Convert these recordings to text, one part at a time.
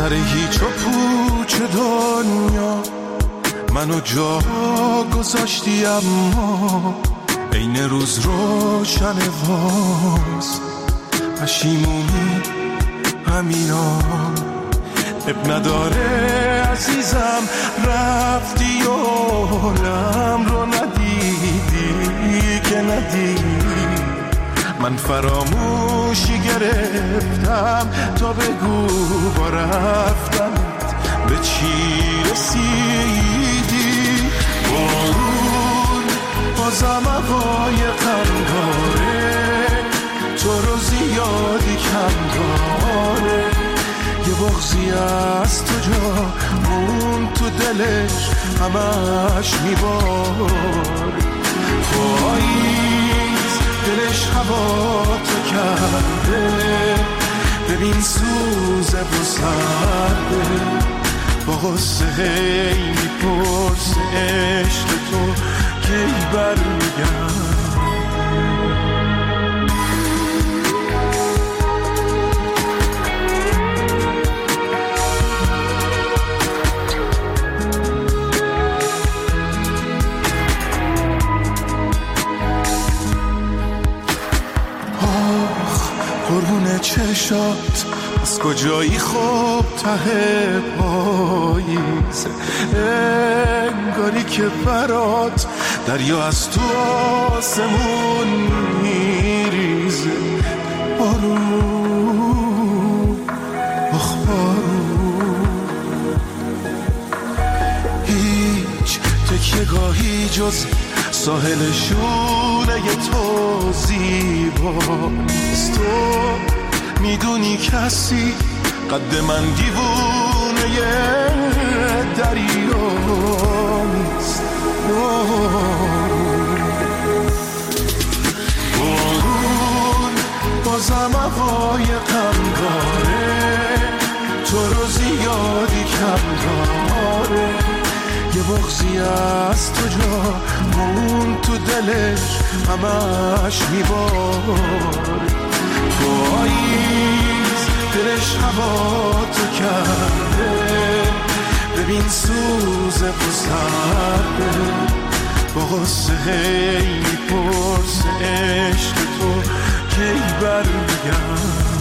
سر هیچ و پوچ دنیا منو جا گذاشتی، اما این روز روشن واس پشیمونی همینا. اب نداره عزیزم رفتی و حالم رو ندیدی که ندیدی. من فراموشی گرفتم تا بگو با رفتنت به چی رسیدی. بارون بازم هوای غمداره، تو رو زیادی کم داره. یه بغضی از تو جا مون تو دلش همش میباره. پاییز دلش هوا تو کرده، ببین سوزه و سرده. با غصه هی میپرسه عشق تو کی برمیگرد. قربون چشات از کجایی خوب ته پاییزه، انگاری که برات دریا از تو آسمون میریزه. بارون آخ بارون، هیچ تکیه‌گاهی جز ساحل شونه تو زیباست. تو میدونی کسی قد من دیوونه دریا نیست. بارون بازم هوای غم داره، تو رو زیادی کم داره. یه بغضی از تو جا مون تو دلش همش میباره. پاییز دلش هوا تو کرده، ببین سوزه و سرده. با غصه هی میپرسه عشق تو کی برمیگرد.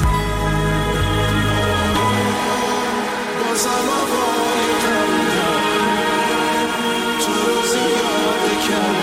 بازم هوای غم داره، تو رو زیادی کم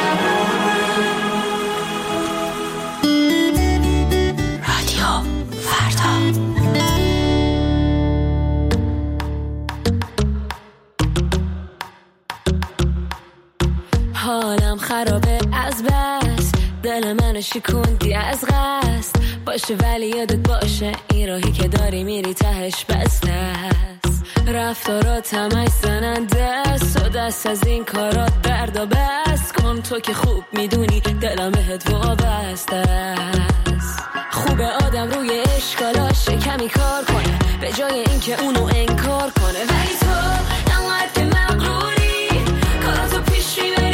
خرابه از بس، دل منو شکوندی از قصد. باشه ولی یادت باشه این راهی که داری میری تهش بسته است. رفتارات همش زننده است و دست از این کارات بردا بس کن. تو که خوب میدونی دلم بهت وابسته است. خوبه آدم روی اشکالاش کمی کار کنه به جای اینکه اونو انکار کنه. ولی تو انقدر که مغروری کاراتو پیش میبری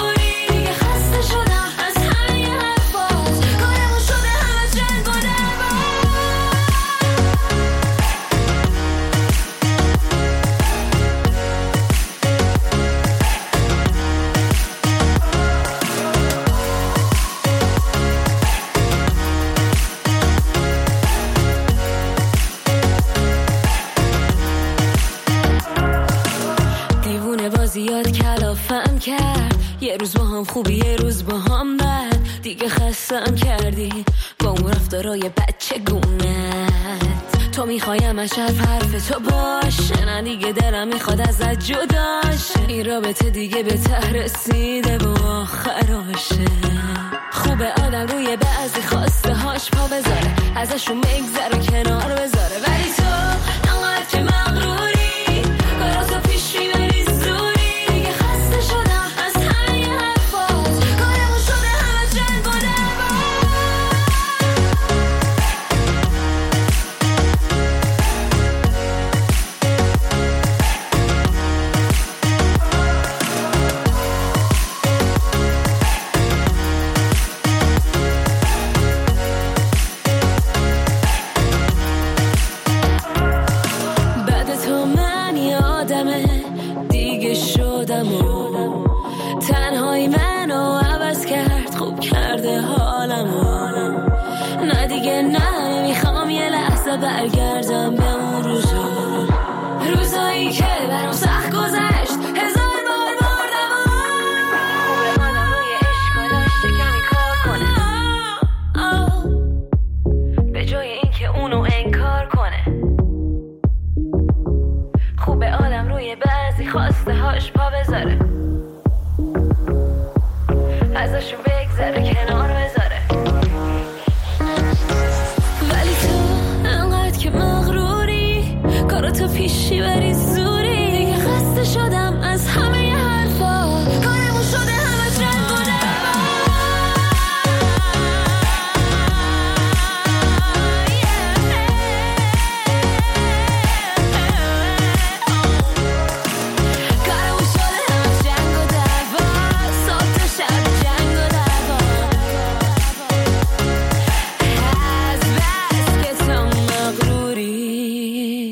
زیاد کلافم کرد. یه روز با هم خوبی یه روز با هم بد. دیگه خستم کردی با اون رفتارای بچه گونت. تو میخوایم از حرف تو باشه، نه دیگه دلم میخواد ازت جداشه. این رابطه دیگه به ته رسیده و آخراشه. خوبه آدم روی بعضی خواسته هاش پا بذاره، ازشون بگذره کنار بذاره. ولی تو انقدر که مغروری کاراتو پیش میبری تنهایی منو عوض کرد، خوب کرده حالمو. نه دیگه نه، نمیخوام یه لحظه برگردم به اون روزایی که برام سخت گذشت. هزار بار بردم خوبه آدم روی اشکالاش کمی کار کنه، به جای این که اونو انکار کنه. خوبه آدم روی بعضی خواسته هاش پا بذاره، ازشون بگذره، کنار بذاره. ولی تو انقدر که مغروری، کاراتو پیشی بری زوری. دیگه خسته شدم از همه ی حرفا، کارمون شده همه رنگ و نما. کارمون شده همه جنگ و دعوا، صبح تا شب جنگ و دعوا. از بس که تو مغروری.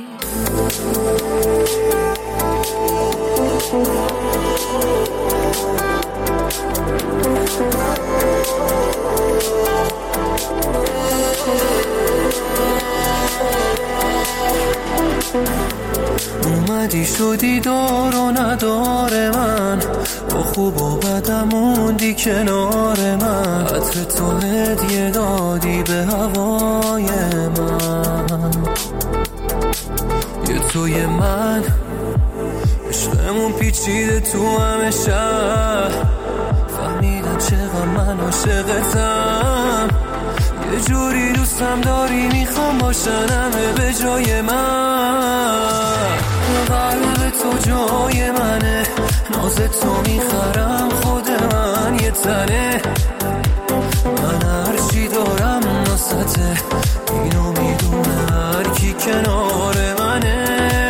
اومدی شدی دار و ندار من، با خوب و بدم موندی کنار من. عطر تو هدیه دادی به هوای من، یه توی من. عشقمون پیچیده تو همه شهر، فهمیدن چقدر من عاشقتم. یه جوری دوستم داری، میخوام باشن همه به جای من. قلب تو جای منه، ناز تو میخرم خود من یه تنه. من هرچی دارم ناسته، اینو میدونه هر کی کنار منه.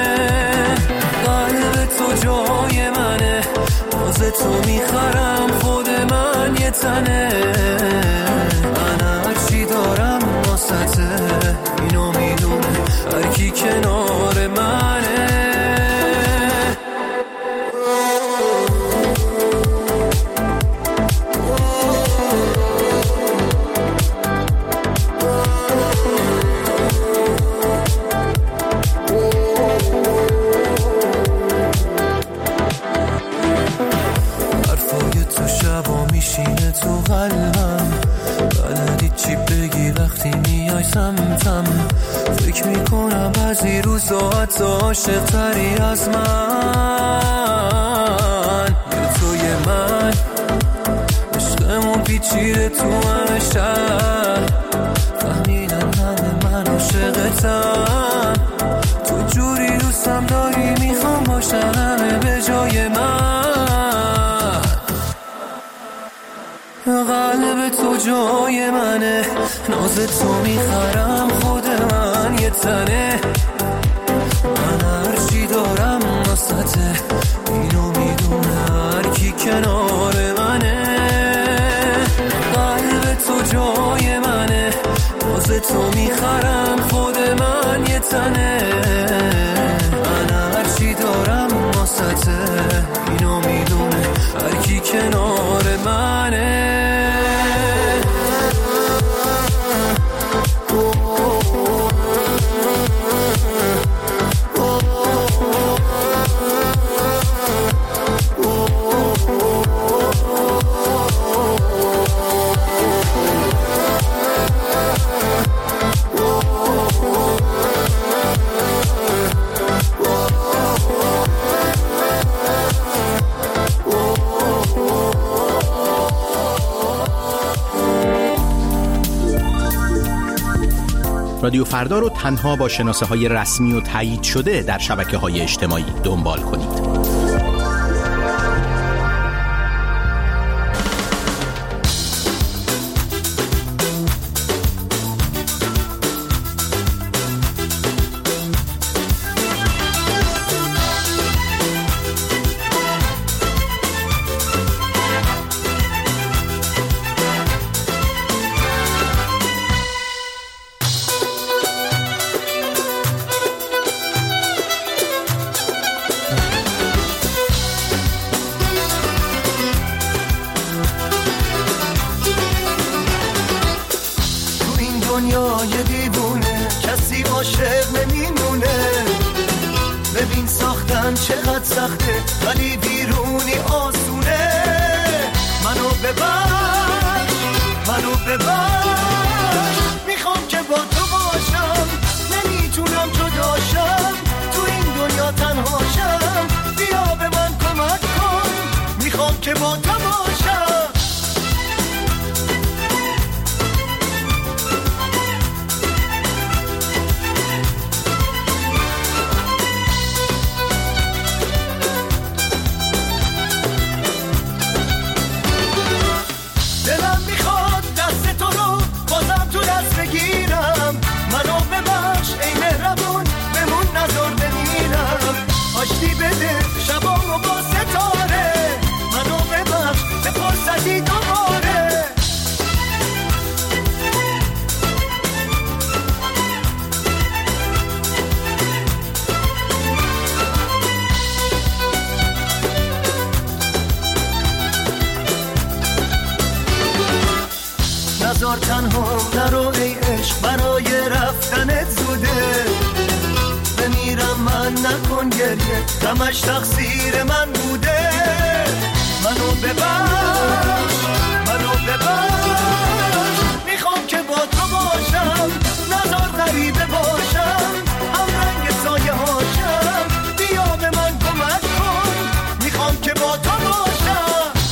قلب تو جای منه، ناز تو میخرم خود من یه تنه. من هرچی دارم ناسته، اینو میدونه هر کی کنار منه. میشینه تو قلبم، بلدی چی بگی وقتی میای سمتم. فکر میکنم بعضی روزا حتی عاشق تری از من. یه توی من، عشقمون پیچیده تو همه شهر، فهمیدن همه من عاشقتم. تو جوری دوستم داری، میخوام باشن همه به جای من. قلب تو جای منه، ناز تو میخرم خود من یه تنه. من هرچی دارم ناسته، اینو میدونه هر کی کنار منه. قلب تو جای منه، ناز تو میخرم خود من یه تنه. من هرچی دارم ناسته، اینو میدونه هر کی کنار منه. رادیو فردا رو تنها با شناسه های رسمی و تایید شده در شبکه های اجتماعی دنبال کنید. سخته ولی بیرونی آسونه. منو ببر منو ببر، میخوام که با تو باشم، نمیتونم جداشم، تو این دنیا تنهاشم، بیا به من کمک کن، میخوام که با تو باشم. دلم میخواد دست تو رو بازم تو دست بگیرم، منو ببخش ای مهربون بمون نذار بمیرم، آشتی بده شبامو با ستاره، منو ببخش به فرصتی دوباره. نذار تنها نرو ای عشق، برای رفتنت زوده، بمیرم من نکن گریه، غمش تقصیر من بوده. منو ببخش منو ببخش، میخوام که با تو باشم، نذار غریبه باشم، هم رنگ سایه هاشم، بیا به من کمک کن، میخوام که با تو باشم.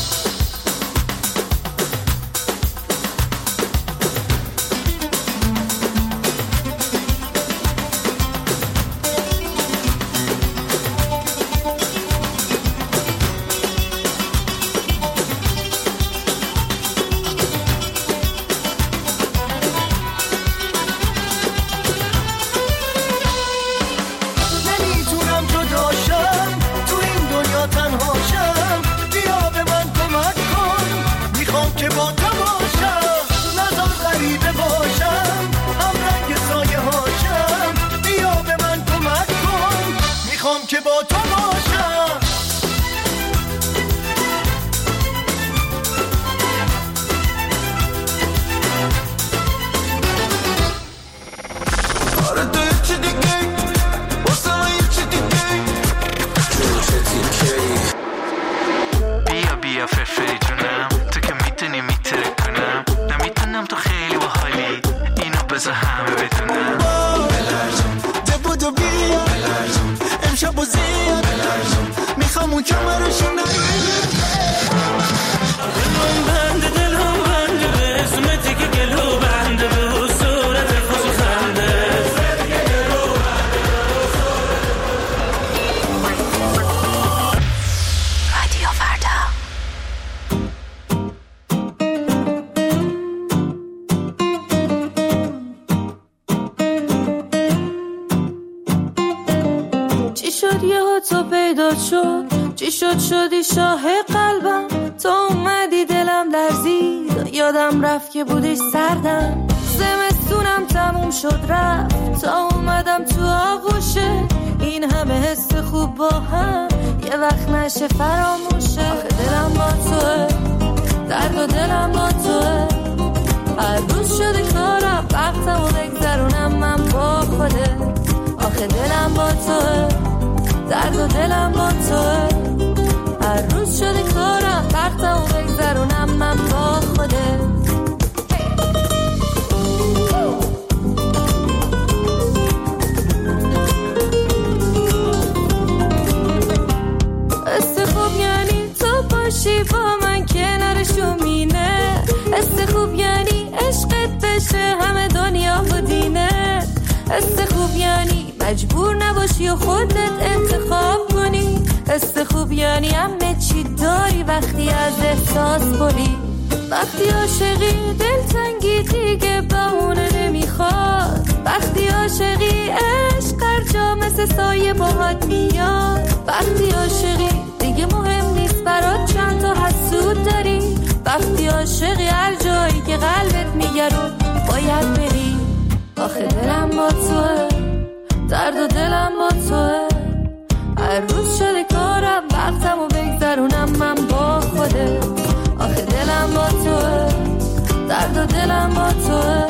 که با تو باشم. آره تو یکی دیگه واسه من یکی دیگه جوشه دیگه. بیا بیا فرفری جونم، تو که میتونی میتره کنم، نمیتونم تو خیلی باحالی، اینو بذار همه بدونم. بلرزون دبودو بیا بلرزون، امشب و زیاد میخوام اون کمرشو نگیره. دلم بنده به اسمتی که گلو بنده، به صورت خوش خنده رادیو فردا. چی شد یهو تو پیدا شد، چی شد شدی شاه قلبم، تو اومدی دلم لرزید، یادم رفت که بودی سردم، زمستونم تموم شد رفت، تا اومدم تو آغوشه، این همه حس خوب با هم یه وقت نشه فراموشه. آخه دلم با توه، درد و دلم با توه، هر روز شده کارم وقتمو بگذرونم من با خوده. آخه دلم با توه، درد و دلم با توه، هر روز شده کارم وقتمو بگذرونم من با خوده. است خوب یعنی تو باشی با من کنارشو مینه، است خوب یعنی عشقت بشه همه دنیا و دینه، است خوب یعنی مجبور نباشی و خودت انتخاب کنی، است خوب یعنی همه چی داری وقتی از احساس بری، وقتی عاشقی دلتنگی دیگه بهونه نمیخواد، وقتی عاشقی عشق هر جا مثل سایه باهات میاد، وقتی عاشقی دیگه مهم نیست برات چند تا حسود داری، وقتی عاشقی هر جایی که قلبت میگه رو باید بری. آخه دلم با توه، درد و دلم با توه، هر روز شده کارم وقتمو بگذرونم من با خودت. آخه دلم با توه، درد و دلم با توه،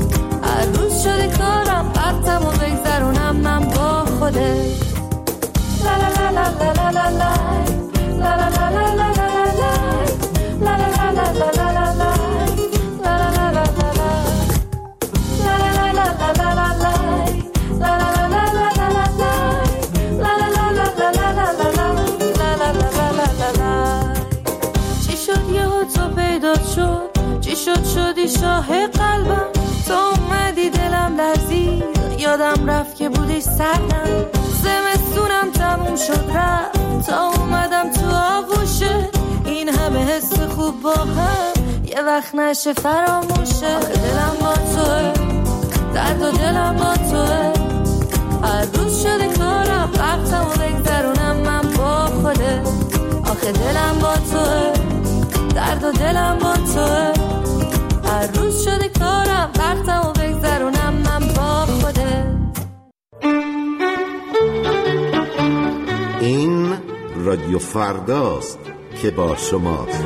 هر روز شده کارم وقتمو بگذرونم من با خودت. شدی شاه قلبم، تو اومدی دلم لرزید، یادم رفت که بودی سردم، زمستونم تموم شد رفت تا اومدم تو آغوشه، این همه حس خوب با هم یه وقت نشه فراموشه. آخه دلم با توه، درد و دلم با توه، هر روز شده کارم وقتمو بگذرونم من با خوده. آخه دلم با توه، درد و دلم با توه، هر روز شده کارم وقتمو بگذرونم من با خوده. این رادیو فرداست که با شماست.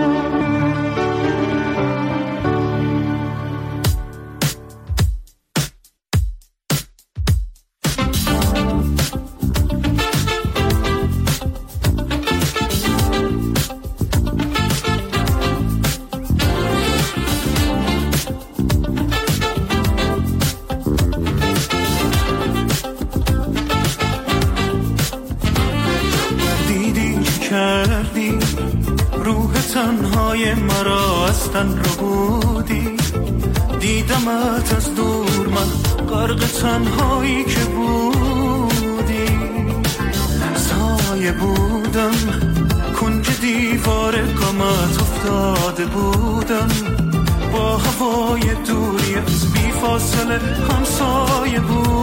تنهای مرا از تن رو بودی، دیدمت از دور من غرق تنهایی که بودی، سایه بودم کنج دیوار غمت افتاده بودم، با هوای دوری از بی فاصله همسایه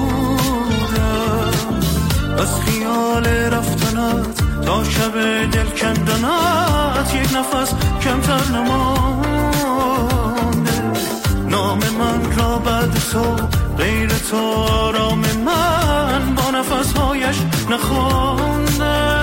بودم، از خیال رفتنت تا شب دل کندنت یک نفس کمتر نمانده، نام من را بعد تو غیر تو آرام من با نفسهایش نخوانده.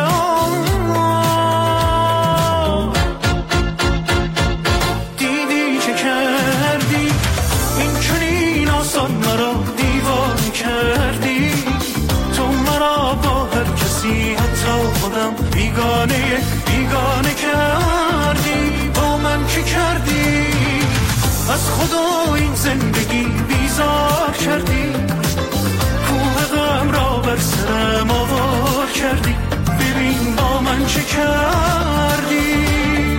دیدی چه کردی این چنین آسان مرا دیوانه کردی، تو مرا با هر کسی حتی خودم بیگانه کردی، با من چی کردی؟ از خدا این زندگی بیزار کردی، کوه غم را بر سرم آوار کردی، ببین با من چی کردی؟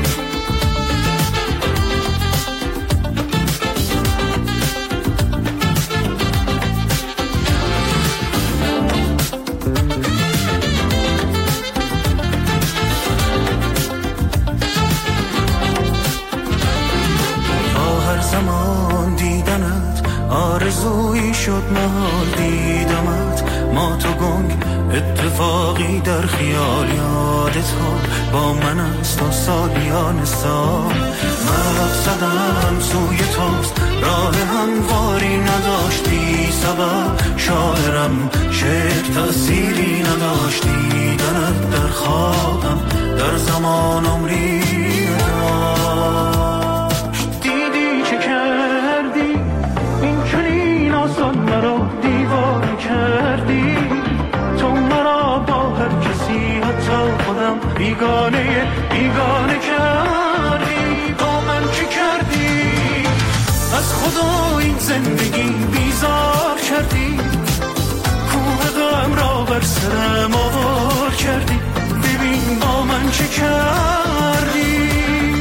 زمان دیدنت آرزویی شد، محال دیدمت ما تو گنگ، اتفاقی در خیال یادت ها با من است و سالیان سال، مقصدم سوی توست، راه همواری نداشتی سبب، شاعرم شعر تأثیری نداشتی، دیدنت در خوابم در زمان عمری نداشت. مرا دیوانه کردی، تو مرا با هر کسی حتی خودم بیگانه کردی، با من چی کردی؟ از خدا این زندگی بیزار کردی، کوه غم را بر سرم آوار کردی، ببین با من چی کردی؟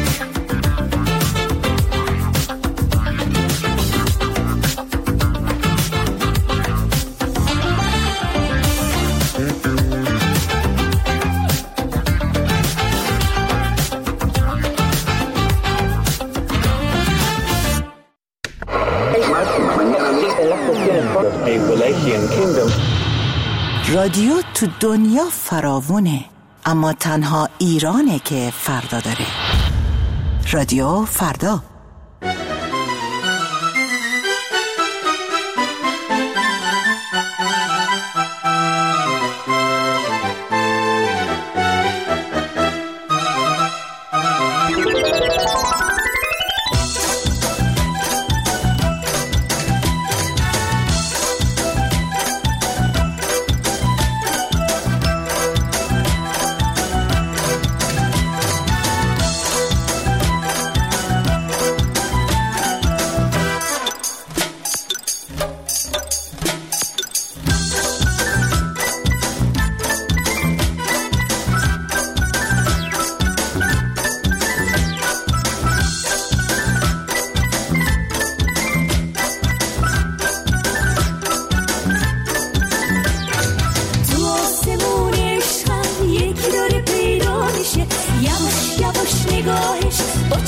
رادیو تو دنیا فراوونه، اما تنها ایرانه که فردا داره. رادیو فردا.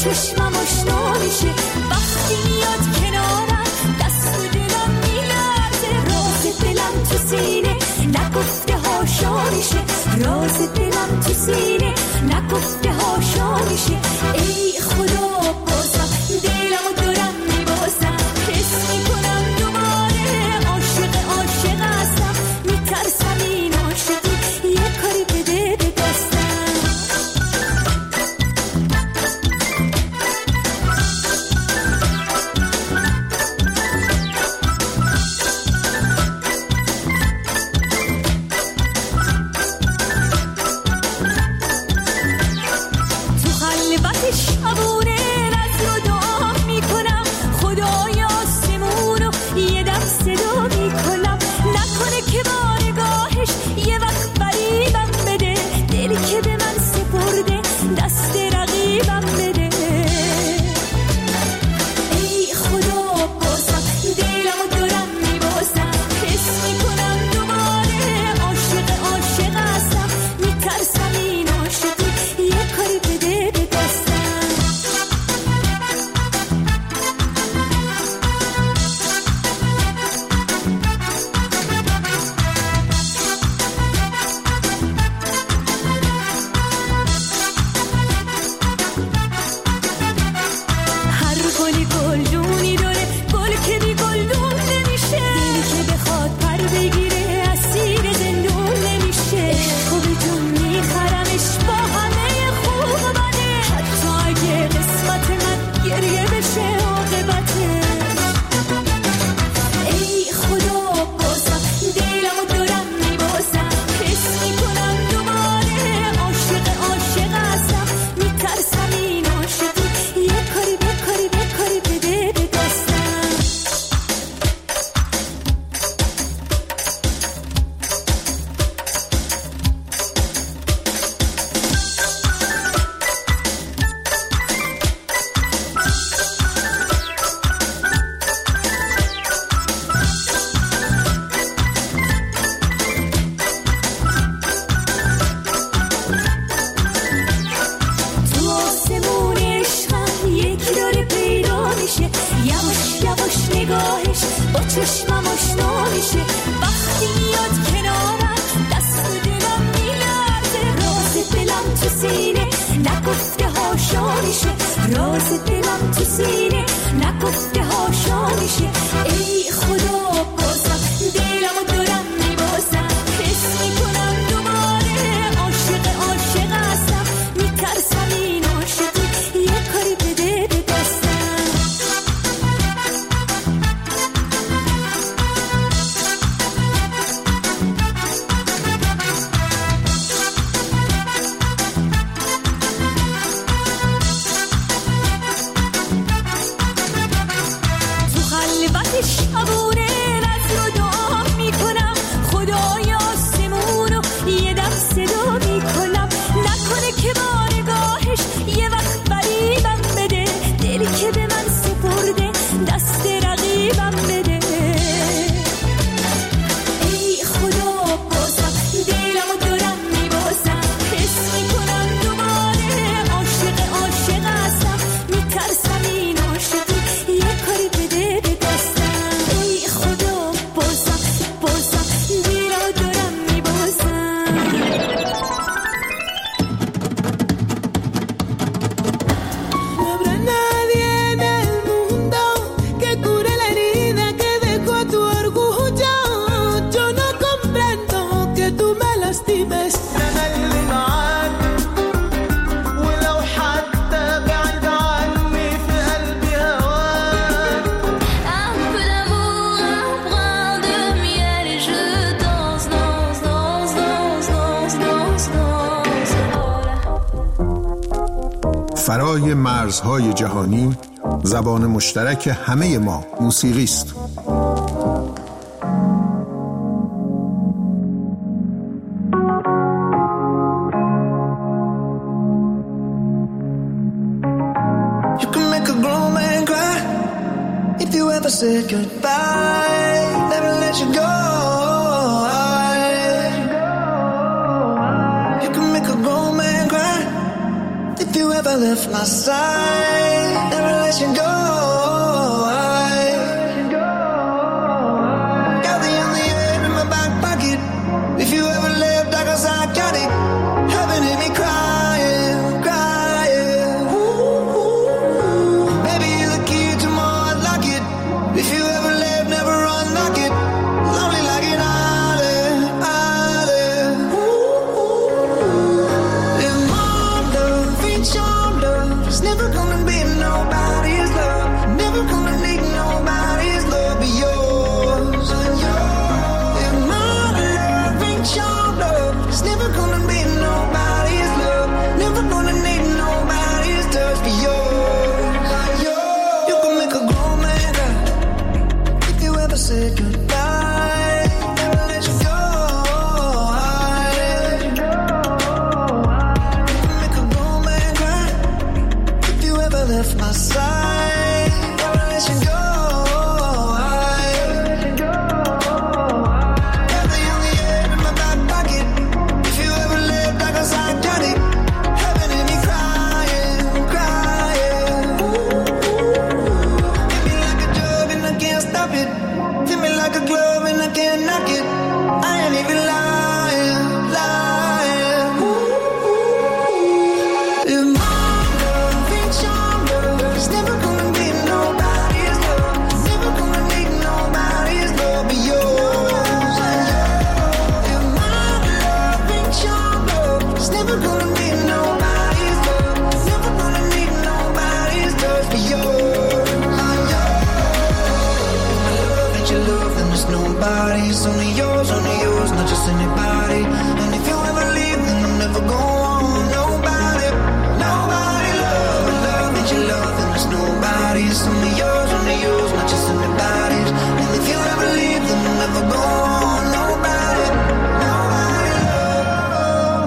چشمم آشنا میشه وقتی میاد کنارم دست و دلم میلرزه راز دلم تو سینه نگفته هاشا میشه راز دلم تو سینه نگفته هاشا میشه ای خدا بازم دلمو دارم میبازم حس میکنم دوباره عاشق هستم میترسم این عاشقی یه کاری بده به دستم فرای مرزهای جهانی زبان مشترک همه ما موسیقی است. Said goodbye, never let you go. You can make a grown man cry if you ever left my side, never let you go. Got the only air in my back pocket. If you ever left, I got psychotic. Heaven hit me crying, crying. Baby, you're the key to my heart, lock it. If you ever left, never unlock it. Lonely like an island, island. If my love ain't your love, it's never gonna be nobody's love. Never gonna need nobody's love but yours. If my love ain't your love, it's never gonna be nobody's love. Never gonna need nobody's touch but yours. You can make a grown man cry if you ever said goodbye. Never let you go. You can make a grown man cry if you ever left my side. Never let you go. Got the only air in my back pocket. If you ever left, I got psychotic. Heaven hit me crying, crying. Hit me like a drug and I can't stop it. Fit me like a glove and I can't knock it. I ain't even lying, lying. If my love ain't your love, it's never gonna be nobody's love. Never gonna need nobody's love but yours. If my love ain't your love, it's never gonna be nobody's love. Never gonna need nobody's touch but yours. If my love ain't your love, then there's nobody's. Only yours, not just anybody. And if you ever leave, then I'm never going. Nobody, nobody love. My love ain't your love, then there's nobody's. Only yours, not just anybody's. And if you ever leave, then I'm never going. Nobody, nobody love.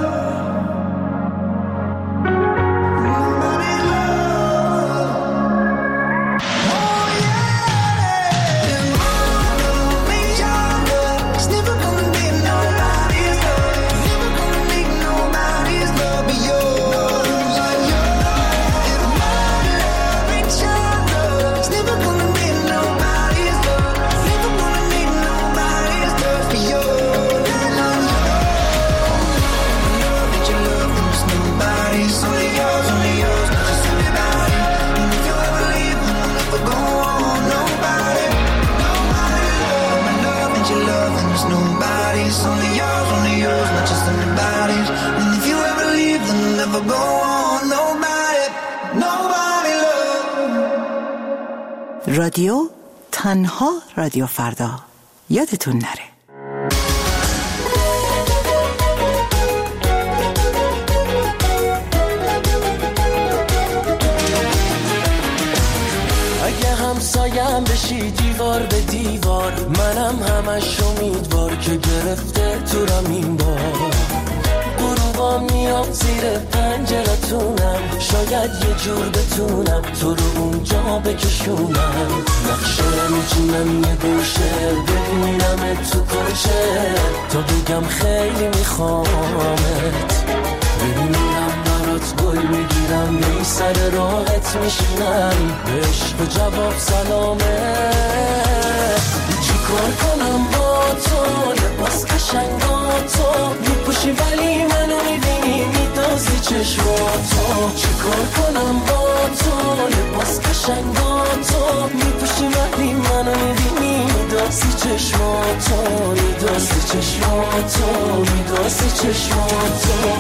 Nobody love. Oh yeah. If my love ain't your love, it's never gonna be nobody's love. Never gonna need nobody's love but yours. If my love ain't your love, it's never gonna be nobody's love. Never gonna need nobody's love but yours. My love ain't your love, then there's nobody's. Only yours, not just anybody. And if you ever leave, then I'll never go on. Nobody, nobody love. My love ain't your love, then there's nobody's. Only yours, not just anybody's. And if you ever leave, then I'll never go on. Nobody, nobody love. رادیو تنها رادیو فردا. یادتون نره. اگه همسایم بشی دیوار به دیوار، منم همش امیدوار که گرفته تو رم این بار. غروبا میام زیر پنجرتونم، شاید یه جور بتونم تو رو اونجا بکشونم. نقشه میچینم یه گوشه، ببینم تو کجه، تا بگم خیلی میخوامت. ببینم برات گل میگیرم، بی سر راحت میشینم، به عشق جواب سلامه. چی کار کنم با تو، لباس قشنگاتو میپوشی ولی منو میبینی میدازی چشماتو. چی کار کنم با تو، لباس قشنگاتو میپوشی ولی منو میبینی میدازی چشماتو. میدازی چشماتو، میدازی چشماتو.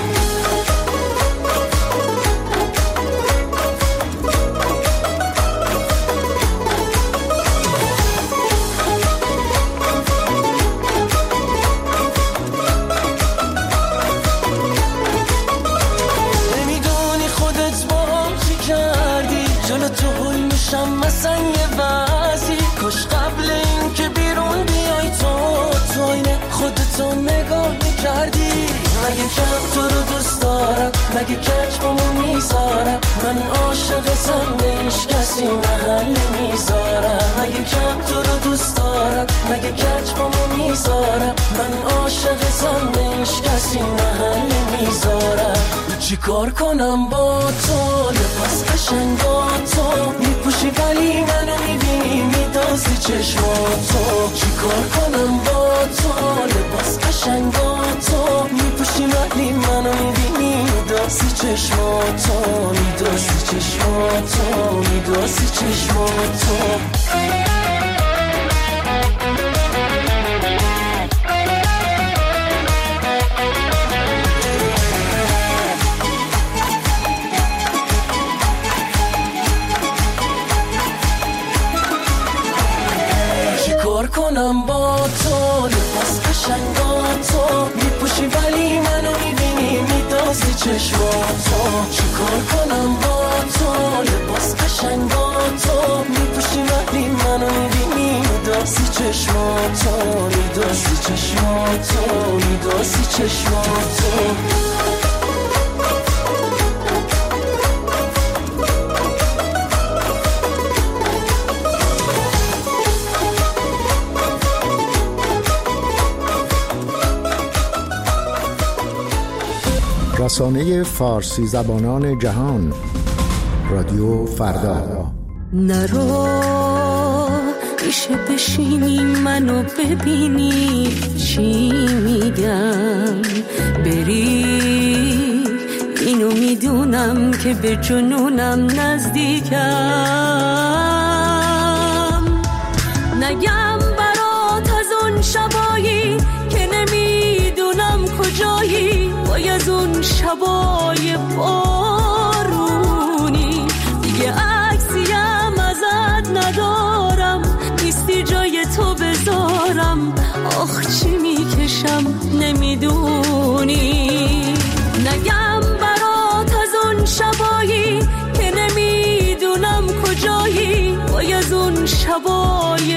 مثلا یه وضعی کاش قبل این که بیرون بیای تو اینه خودتو نگاه میکردی. مگه کم تو رو دوست دارم، مگه کچ بامو میذارم، من عاشقتم به هیچ کسی محل میذارم. مگه کم تو رو دوست دارم، مگه کچ بامو میذارم، من عاشقتم به هیچ کسی محل میذارم. چیکار کنم با تو لباس قشنگا تو میپوشی ولی منو میبینی میدازی چشماتو چیکار کنم با تو لباس قشنگا تو میپوشی ولی منو میبینی میدازی چشماتو میدازی چشماتو میدازی چشماتو کنم با تو لباس قشنگا تو میپوشی ولی منو میبینی میدازی چشماتو چیکار کنم با تو لباس قشنگا تو میپوشی ولی منو میبینی میدازی چشماتو میدازی چشماتو میدازی چشماتو رسانه فارسی زبانان جهان رادیو فردا. نرو میشه بشینی منو ببینی چی میگم بری اینو میدونم که به جنونم نزدیکم نگم برات از اون شبایی که نمیدونم کجایی وای از اون شبای بارونی دیگه عکسیم ازت ندارم نیستی جای تو بذارم آخ چی میکشم نمیدونی نگم برات از اون شبایی که نمیدونم کجایی وای از اون شبای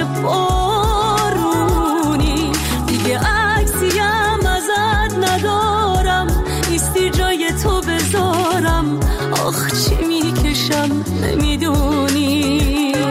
بارونی دیگه عکسیم ازت ندارم نیستی جای تو بذارم آخ چی میکشم نمیدونی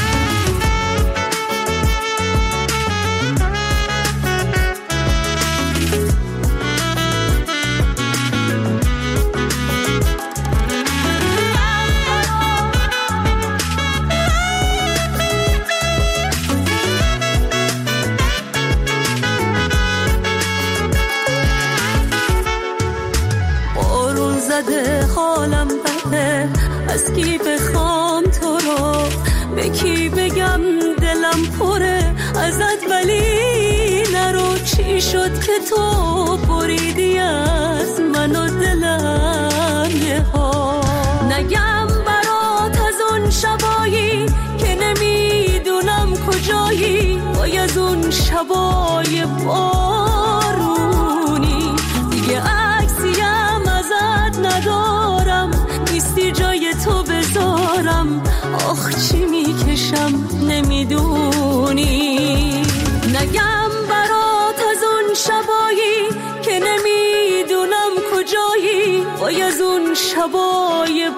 حالم بده از کی بخوام تو رو به کی بگم دلم پره ازت ولی نرو چی شد که تو بریدی از من و دلم یه ها نگم برات از اون شبایی که نمیدونم کجایی وای از اون شبای بارونی دیگه عکسیم ازت ندارم نیستی جای تو بذارم آخ چی میکشم نمیدونی نگم برات از اون شبایی که نمیدونم کجایی وای از اون شبای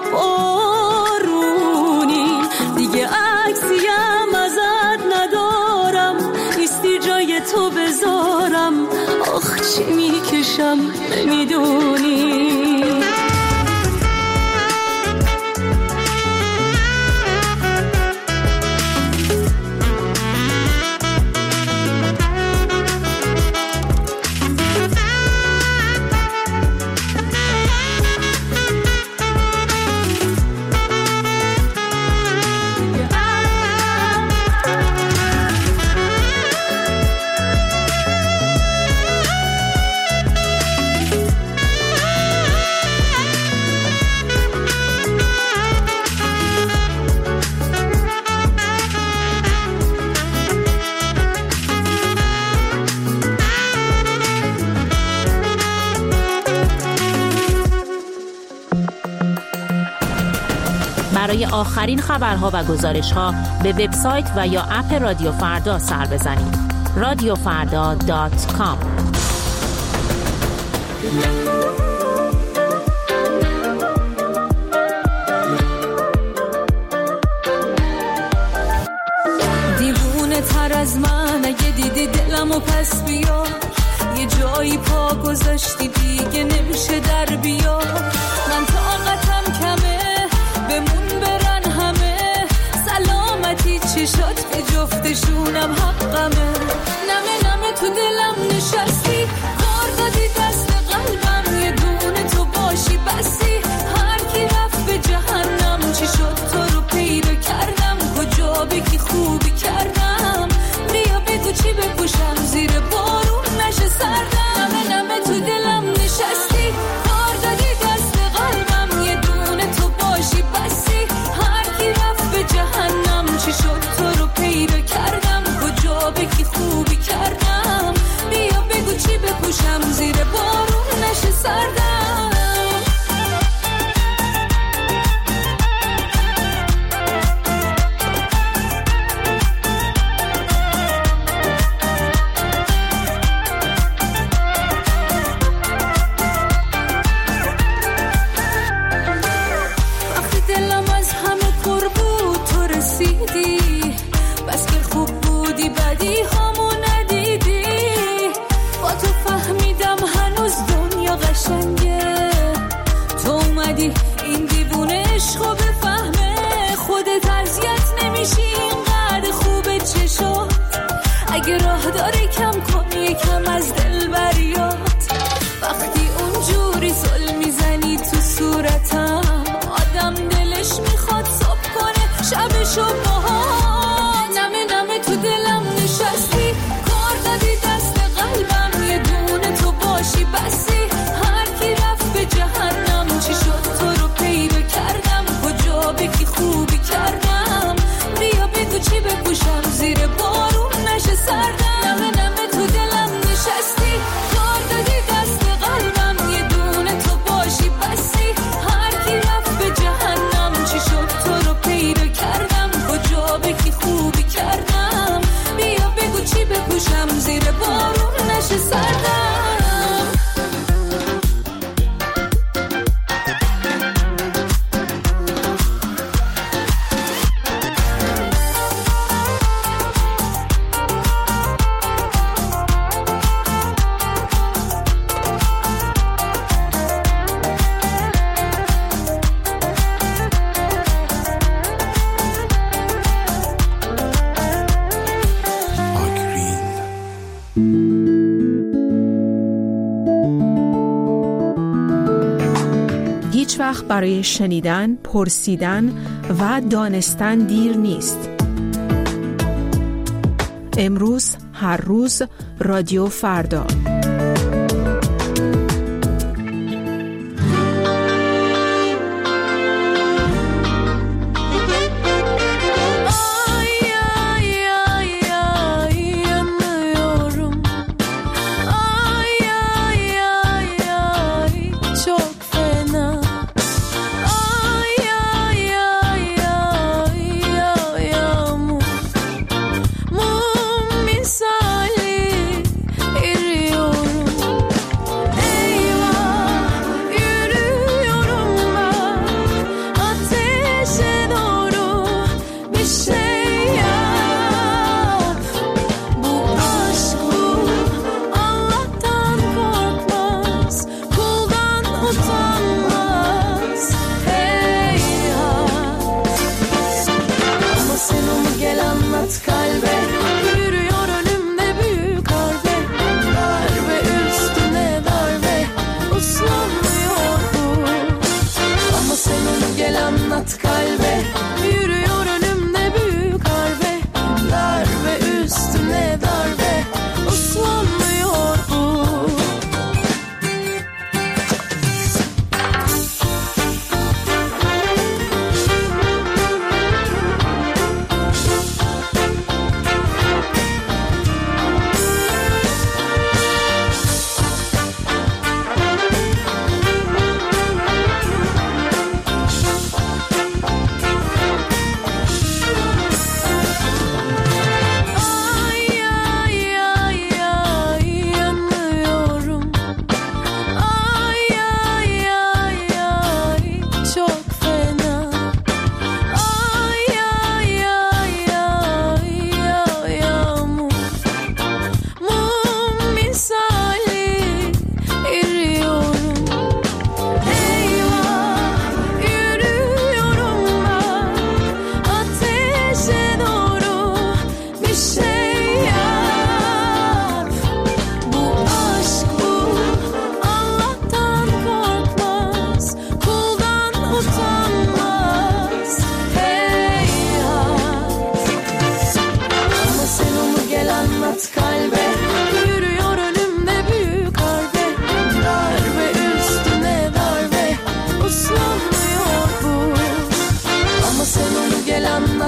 بارونی دیگه عکسیم ازت ندارم نیستی جای تو بذارم آخ چی میکشم نمیدونی برای آخرین خبرها و گزارش‌ها به وبسایت و یا اپ رادیو فردا سر بزنید. radiofrda.com. دیوونه تر از من اگه دیدی دلمو پس بیا یه جایی پا گذاشتی دیگه نمیشه در بیا. من طاقتم کمه بمون برن همه، سلامتی چشات به جفتشونم حقمه. نمه نمه تو دلم نشستی، کار دادی دست قلبم، یه دونه تو باشی بسی. هر کی رفت به جهنم چی شد تو رو پیدا کردم، کجا بگی خوبی کردم. بیا بگو چی بپوشم زیر بارون نشه سردم. نمه نمه تو دلم نشستی، کار دادی دست قلبم، یه دونه تو باشی بسی. هر کی رفت به جهنم چی شد تو رو پیدا کردم، کجا بگی خوبی کردم. بیا بگو چی بپوشم زیر بارون نشه سردم. این دیوونه عشقو بفهمه، خودت اذیت نمیشی اینقدر خوبه چه شد. اگه راه داره کم کن یکم از دل بریاد. وقتی اونجوری زل میزنی تو صورتم، آدم دلش میخواد صبح کنه شبشو باهات. نمه نمه تو دلم نشستی، کار دادی دست قلبم، یه دونه تو باشی بسی. هر کی رفت به جهنم چی شد تو رو پیدا کردم، کجا بگی خوبی کردم. بیا بگو چی بپوشم زیر بارون نشه سردم. نمه نمه تو دلم نشستی، کار دادی دست قلبم، یه دونه تو باشی بسی. هر کی رفت به جهنم چی شد تو رو پیدا کردم، کجا بگی خوبی کردم. بیا بگو چی بپوشم زیر بارون نشه سردم. هیچ وقت برای شنیدن، پرسیدن و دانستن دیر نیست. امروز، هر روز، رادیو فردا. Misali iriyor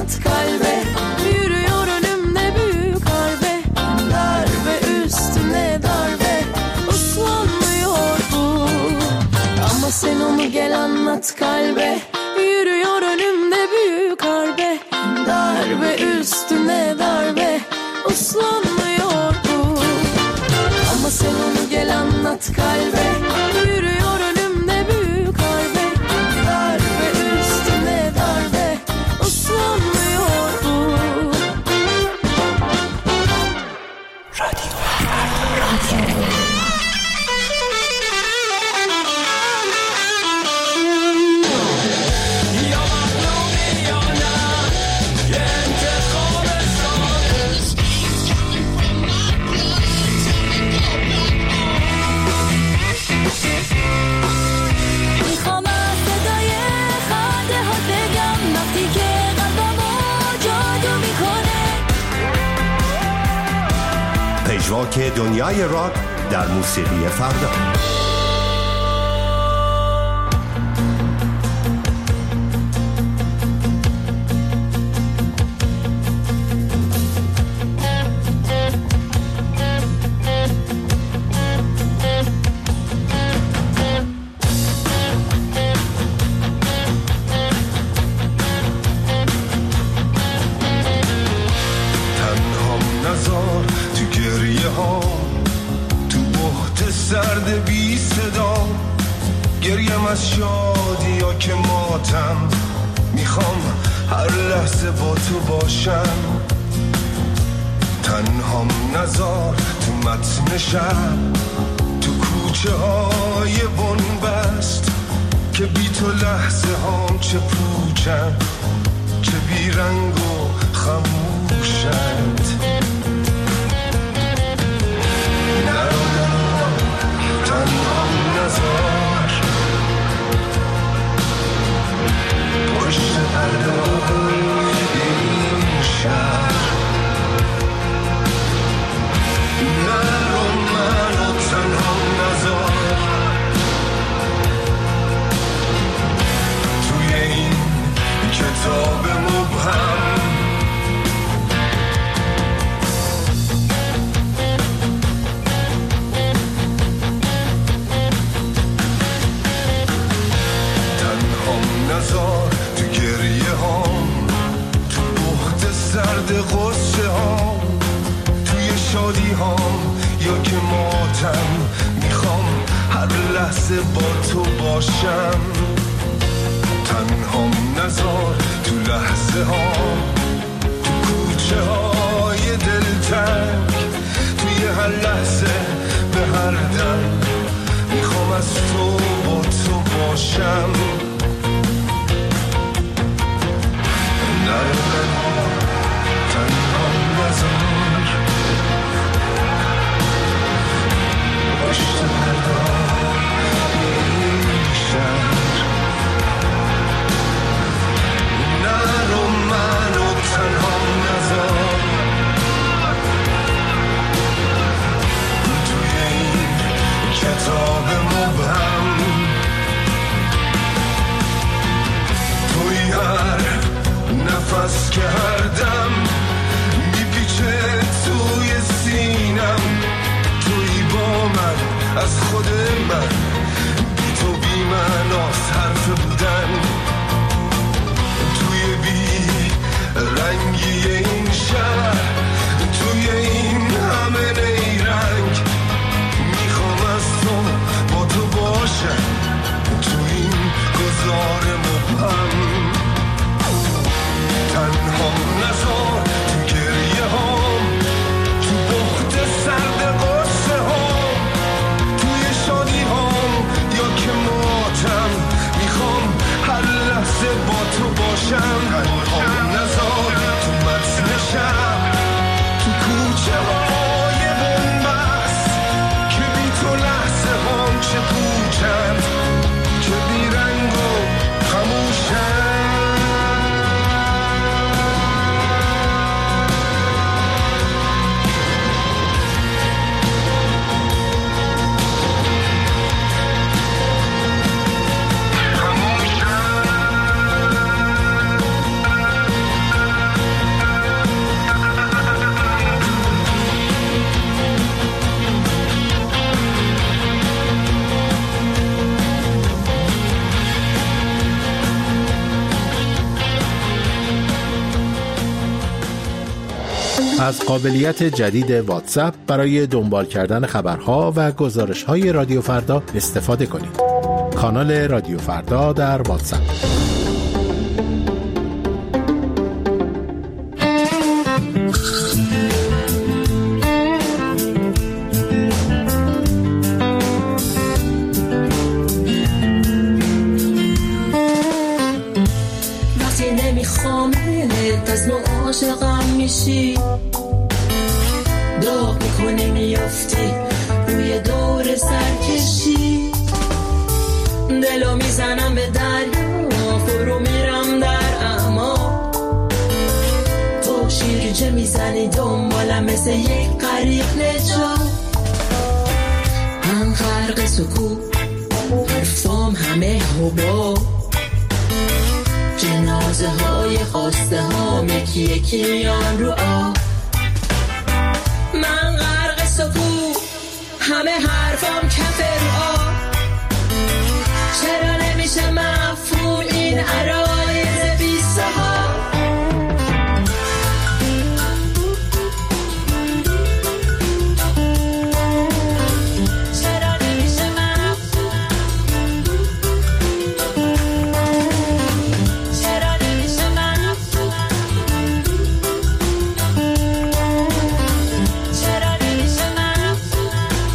anlat kalbe. Yürüyor önümde büyük harbe, darbe üstüne darbe, uslanmıyor bu. Ama sen onu gel anlat kalbe. Yürüyor önümde büyük harbe, darbe üstüne darbe, uslanmıyor bu. Ama sen onu gel anlat kalbe. Yürüyor önümde büyük harbe, darbe üstüne darbe, uslanmıyor bu. Radyo. پژواک دنیای راک در موسیقی فردا. سرد بی صدا گریم از شادی یا که ماتم، میخوام هر لحظه با تو باشم. تنهام نزار تو متن شب، تو کوچه های بنبست، که بی تو لحظه هام چه پوچن، چه بی رنگ و خموشند. تنهام نزار پشت پرده‌های این شهر، نرو منو تنهام نزار توی این کتاب مبهم. نزار تو گریه هام، تو بحت سرد غصه هام، توی شادی هام یا که ماتم، میخوام هر لحظه با تو باشم. تنهام نزار تو لحظه هام، تو کوچه های دلتنگ، توی هر لحظه به هر دم، میخوام از تو با تو باشم. تنهام نزار پشت پرده‌های این شهر، نرو منو تنهام نزار توی این کتاب مبهم. توی هر نفس که هر دم میپیچه توی سینم، توی با من از خود من، بی تو بی من از حرف بودن، توی بی رنگی این شهر، توی این همه نیرنگ، میخوام از تو با تو باشم تو این گذار مبهم. تنهام نزار تو گریه هام، تو بحت سرد غصه هام، توی شادی هام یا که ماتم، میخوام هر لحظه با تو باشم. تنهام نزار تو از قابلیت جدید واتساپ برای دنبال کردن خبرها و گزارش‌های رادیو فردا استفاده کنید. کانال رادیو فردا در واتساپ. وقتی نمیخوام از نوع عاشقم میشی، داغ میکنی میافتی روی دور سرکشی، دلو میزنم به دریا فرو میرم در اعماق، تو شیرجه میزنی دنبالم مثل یک غریق نجات، من غرق سکوت حرفام همه حباب، جنازه های خواسته ها یکی یکی میان رو آب، من غرق سکوت همه حرفام کف رو آب، چرا نمیشه مفهوم این عرایض بی صحاب، چرا نمیشه مفهوم، چرا نمیشه مفهوم، چرا نمیشه مفهوم،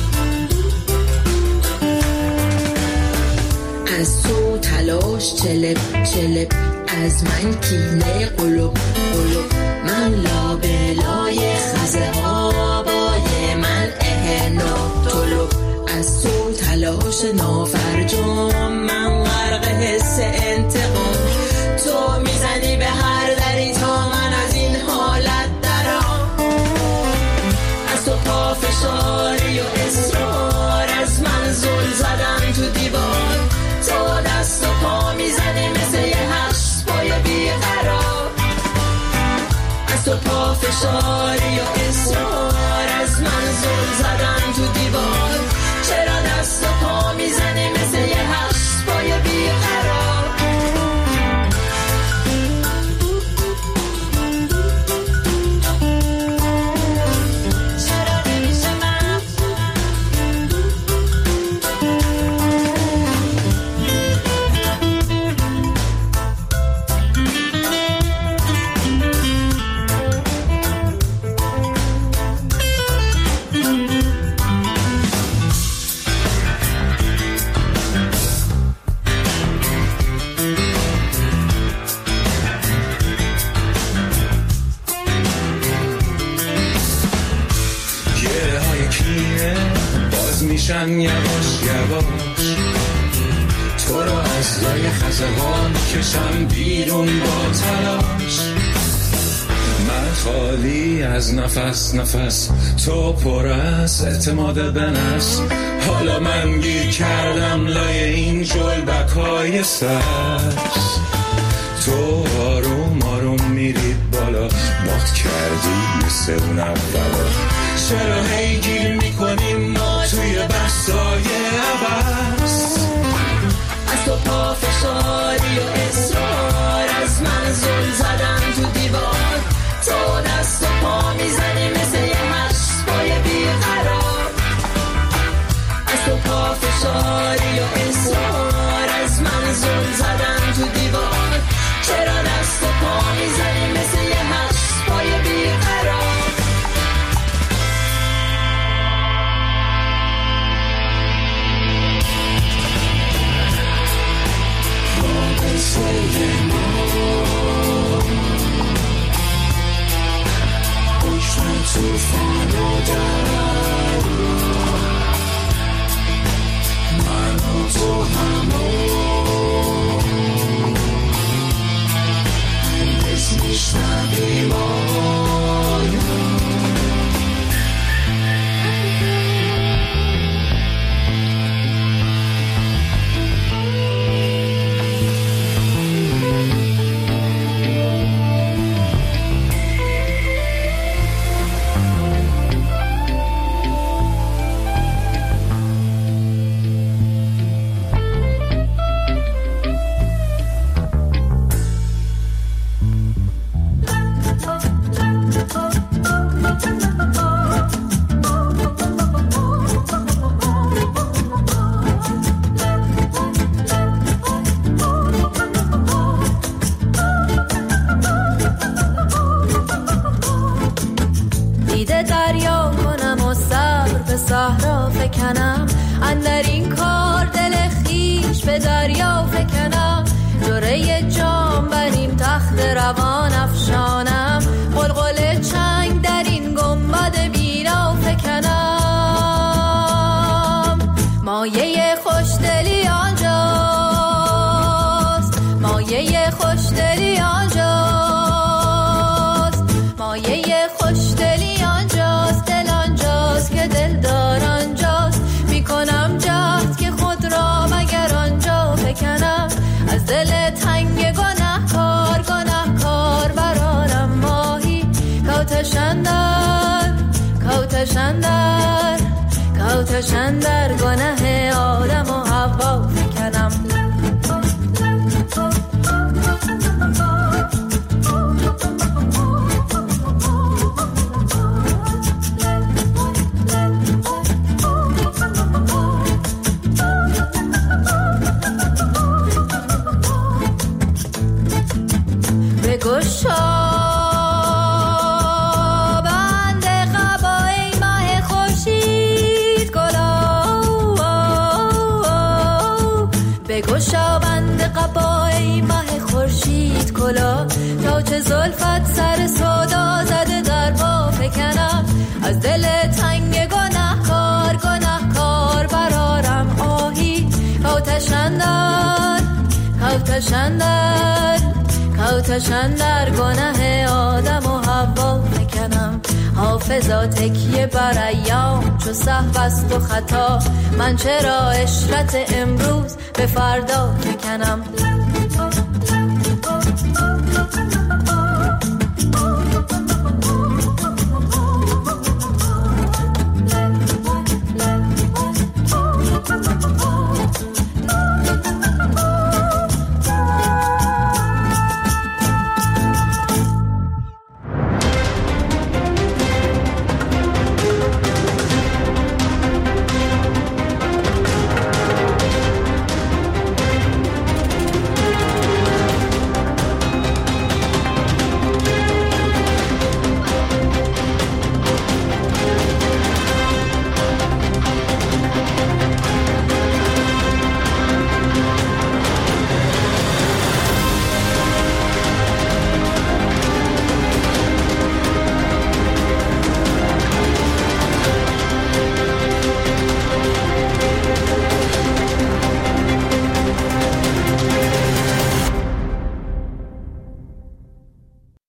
از تو تلاش چلب چلب، از من کینه قلوب قلوب، من لابلای خزه ها بای من اهنا طلوب، از تو تلاش نافرجام من غرق حس انتقام، تو میزنی به هر دری تا من از این حالت درام، از تو پافشاری و اصرار، از من زل زدن تو دیوار، تو دست و پا میزنی مثل یه هشت‌پای بیقرار، از تو پافشاری و اصرار، از من زل زدن تو دیوار، چرا دست و پا میزنی مثل یه هشت‌پای بیقرار، چرا نمیشه مفهوم، گره های کینه باز میشن یواش یواش، تو رو از لای خزه ها میکشم بیرون با تلاش، من خالی از نفس نفس، تو پر از اعتماد به نفس، حالا من گیر کردم لای این جلبکای سبز، تو آروم آروم میرید بالا، باد کردی مثل اون اولا، چرا هی گیر میکنیم ما توی بحثای عباس، از تو پافشاری و اصرار، از من زل زدن تو دیوار، تو دست و پا میزنی مثل یه هشت‌پای بیقرار، از تو پافشاری و اصرار، از من زل زدن تو دیوار، چرا دست و پا میزنی مثل یه هشت‌پای بیقرار، توفان و درد، من و تو همون اسمش فکنم، اندر این کار دل خیش به دریا فکنم، جوره جام بر این تخت روان افشانم، قلقل چنگ در این گنبد بینا فکنم. مایه خوشدلی آنجاست، مایه خوشدلی آنجاست، مایه خوشدلی آنجاست، دل آنجاست که دلدار آنجاست، میکنم جهد که خود را مگر آنجا فکنم، از دل تنگ گناهکار گناهکار برارم ماهی، کوتشندر کوتشندر کوتشندر گناه آدم و حوا فکنم. بگشا بند قبای ماه خورشید گلا، بگشا بند قبای ماه خورشید کلا، تا چه زلفت سر سودا زده در با فکنم، از دل تنگ گناهکار گناهکار برارم آهی، کوتشندر کوتشندر کوتشندر گناه آدم و حوا فکنم. حافظا تکیه بر ایام چو سهو است و خطا، من چرا عشرت امروز به فردا فکنم.